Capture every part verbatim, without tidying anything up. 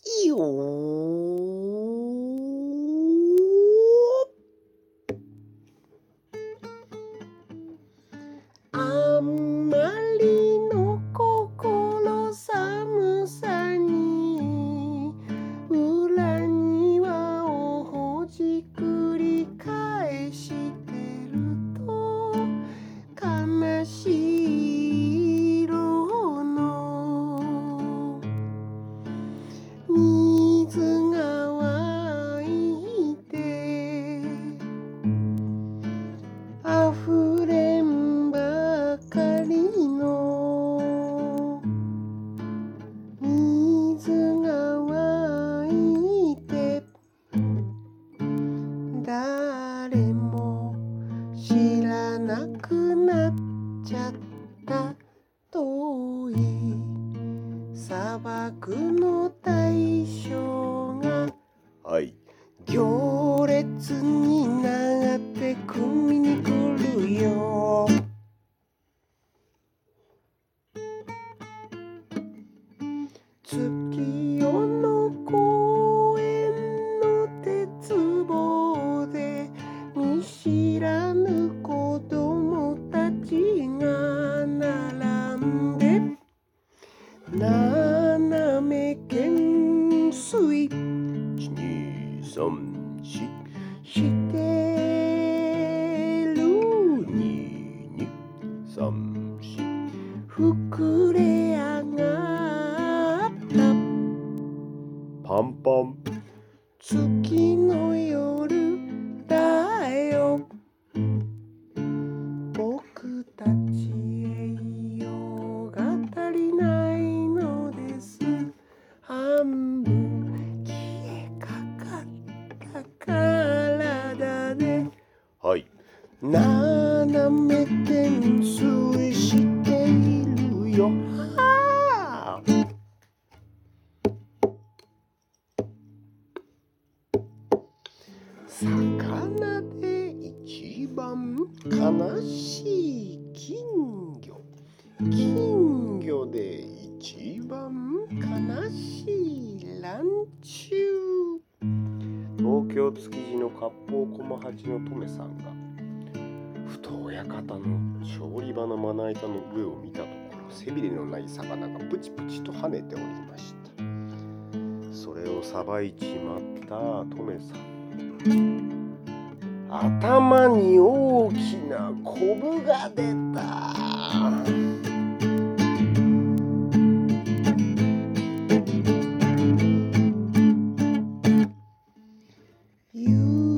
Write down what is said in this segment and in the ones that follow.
いよあんまりの心寒さに裏庭をほじくり返してると悲しい色の水が湧いて溢れんばかりの水が湧いて誰も知らなくなっちゃった遠い砂漠の大将がはい行列になって汲みに来るよ月夜の公園の鉄棒で見知らぬ子供たちが並んで斜め懸垂いちにさんししてるににさんし膨れ上がったパンパン月の夜だよ僕たち栄養が足りないのです半分消えかかった体ではい斜め懸垂しているよはあ魚で一番悲しい金魚金魚で一番悲しいランチュー東京築地の割烹駒八のとめさんがふと親方の調理場のまな板の上を見たところ背びれのない魚がプチプチと跳ねておりましたそれをさばいちまったとめさん頭に大きなコブが出た夕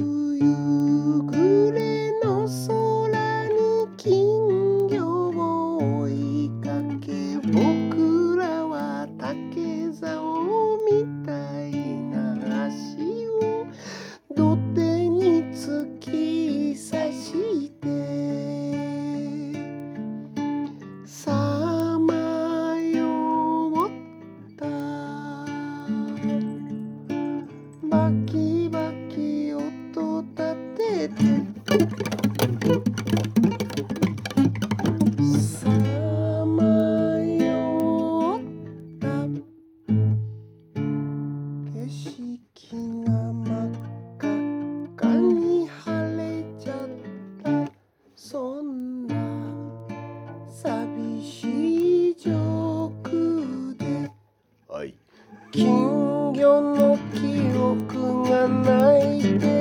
暮れの空に金魚を追いかけ僕らは竹竿みたいな足を土手に突き刺してさまよったバキバキ音立ててさまよった景色が真っ赤っかに晴れちゃったそんな寂しい上空ではい金魚の記憶が泣いて